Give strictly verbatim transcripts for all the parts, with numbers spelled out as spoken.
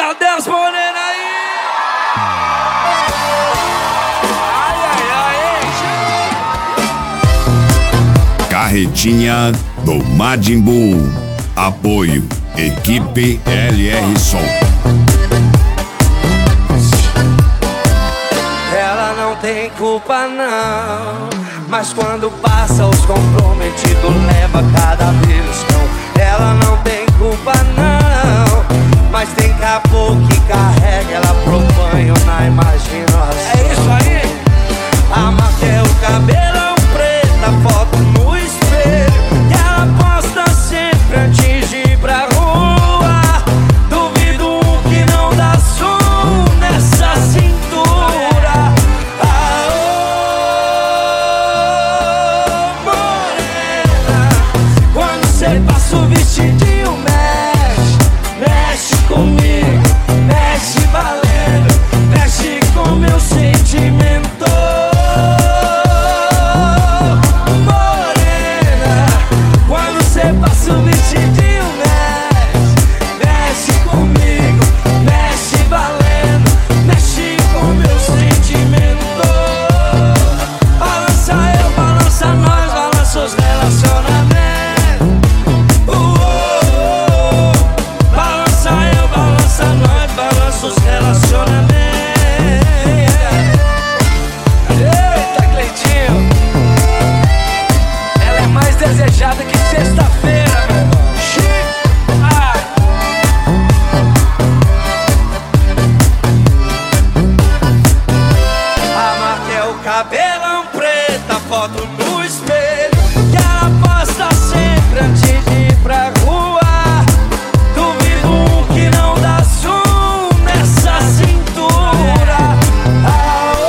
Cadê as morenas aí? Ai, ai, ai. Carretinha do Majin Buu. Apoio Equipe L R Som. Ela não tem culpa não, mas quando passa os comprometidos leva cada vez cão. Ela não tem culpa não, mas tem caboclo que carrega ela pro banho na imaginação. É isso aí. Amarra o cabelão preto, a foto no espelho que ela posta sempre antes de ir pra rua. Duvido um que não dá som nessa cintura. Aô, morena, quando cê passa o vestidinho mexe, mexe comigo, mexe valendo, mexe com meu sentimento. Morena, quando cê passa o vestidinho mexe, mexe comigo, mexe valendo, mexe com meu sentimento. Balança eu, balança nós, balança os relacionamentos. Uou, balança eu, balança nós, balança os relacionamentos. Eita, Cleitinho, ela é mais desejada que sexta-feira, meu irmão. Chico, ai. Amarra o cabelão preto, a foto no espelho que ela posta sempre antes de ir pra rua. Duvido um que não dá som nessa cintura. Aô,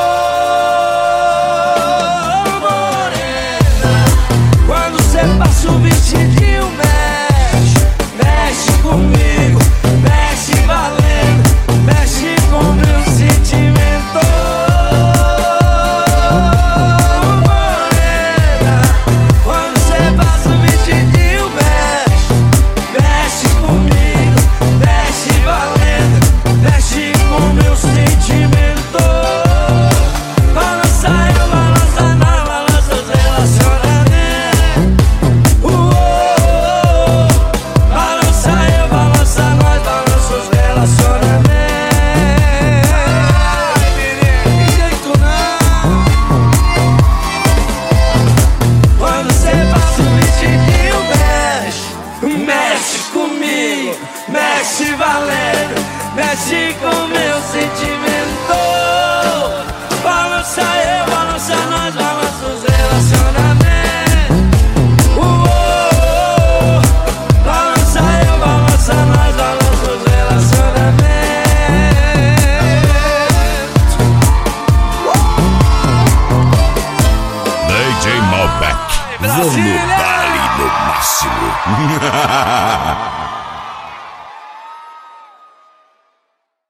morena, quando cê passa o vestidinho mexe, mexe comigo, mexe valendo, mexe com meu sentimento. Morena, quando cê passa o vestidinho mexe, mexe comigo, mexe valendo, mexe com meu sentimento. Balança eu, balança nós, balança os relacionamentos. Uou, balança eu, balança nós, balança os relacionamentos. Ai, menino, que jeito não. Quando cê passa o vestidinho mexe, mexe comigo, mexe valendo, mexe com meu sentimento. Balança eu, balança nós, balança os relacionamentos. Uou, balança eu, balança nós, balança os relacionamentos. D J Malbec. Brasília! Vamos dar-lhe no máximo.